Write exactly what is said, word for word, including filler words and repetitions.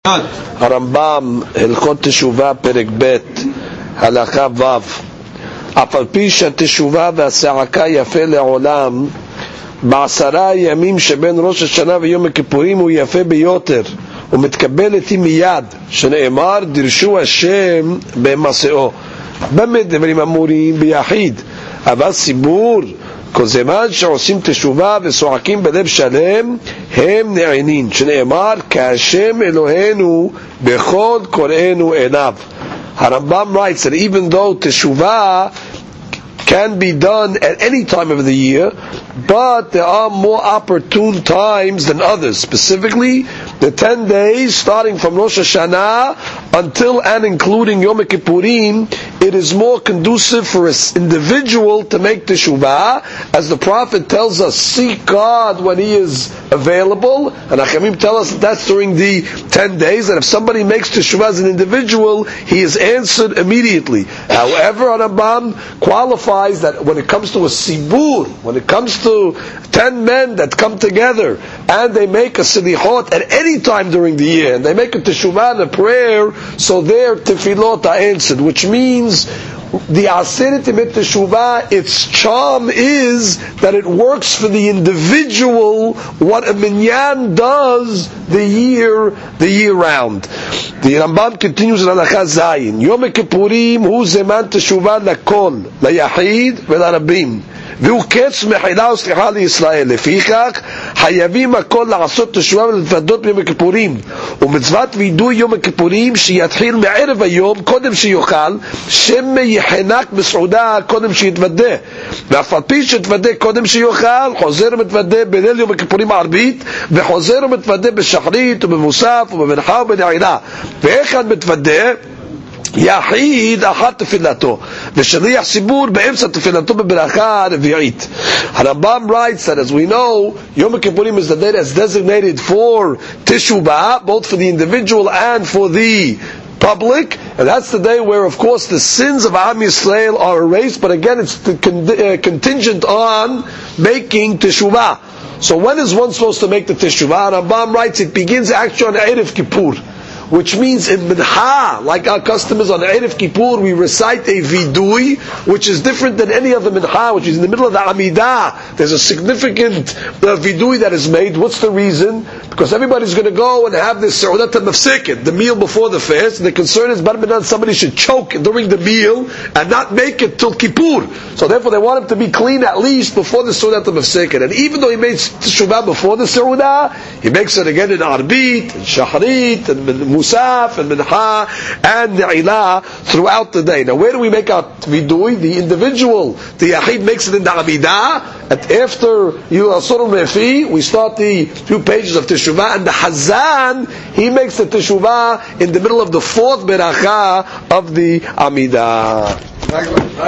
הרמב"ם, הלכות תשובה, פרק ב', הלכה ו'. אף על פי שהתשובה והצעקה יפה לעולם, בעשרה ימים שבין ראש השנה ויום הכיפורים הוא יפה ביותר, הוא מתקבל איתי מיד, שנאמר דרשו השם במסעו. במה דברים אמורים? ביחיד, אבל ציבור כל זמן שעושים תשובה וצועקים בלב שלם הם נענים, שנאמר כהשם אלוהינו בכל קוראינו אליו. Harambam writes that even though teshuvah can be done at any time of the year, but there are more opportune times than others. Specifically, the ten days starting from Rosh Hashanah until and including Yom Kippurim, it is more conducive for an individual to make teshuvah, as the Prophet tells us, seek God when He is available, and Achamim tell us that that's during the ten days, and if somebody makes teshuvah as an individual, he is answered immediately. However, Harambam qualifies that when it comes to a sibur, when it comes to ten men that come together and they make a selichot at any time during the year, and they make a teshuvah and a prayer, so their tefillot are answered, which means the Aseret Emet Teshuvah, its charm is that it works for the individual what a minyan does the year the year round. The Rambam continues in Halakha Zayin, Yom Kippurim hu zeman teshuvah lakol, layachid velarabim. והוא קץ מחילה וסליחה לישראל. לפיכך חייבים הכל לעשות תשובה ולהתוודות ביום הכיפורים, ומצוות וידוי יום הכיפורים שיתחיל מערב היום קודם שיאכל, שמא יחנק בסעודה קודם שיתוודה, ואף על פי שיתוודה קודם שיאכל חוזר ומתוודה בליל יום הכיפורים הערבית, וחוזר ומתוודה בשחרית ובמוסף ובמנחה ובנעילה. ואיך מתוודה? יחיד אחת תפילתו ושליח ציבור באמצע תפילתו בברכה הרביעית. Harambam writes that, as we know, Yom Kippurim is the day that's designated for teshuvah, both for the individual and for the public, and that's the day where, of course, the sins of Am Yisrael are erased, but again it's the con- uh, contingent on making teshuvah. So when is one supposed to make the teshuvah? Harambam writes it begins actually on Erev Kippur, which means in Mincha, like our custom is on Erev Kippur, we recite a vidui, which is different than any other Mincha, which is in the middle of the Amidah. There's a significant uh, vidui that is made. What's the reason? Because everybody's going to go and have this Seudat HaMafseket, the meal before the fast, and the concern is, Barminan, somebody should choke during the meal and not make it till Kippur. So therefore they want him to be clean at least before the Seudat HaMafseket. And even though he made Teshuvah before the Seudah, he makes it again in Arbit, and Shahrit, and Musaf and Mincha and Ne'ilah throughout the day. Now, where do we make our vidui? The individual, the Yahid, makes it in the Amidah. And after you are Surah Mefi, we start the few pages of Teshuvah, and the Hazan, he makes the Teshuvah in the middle of the fourth Beracha of the Amidah.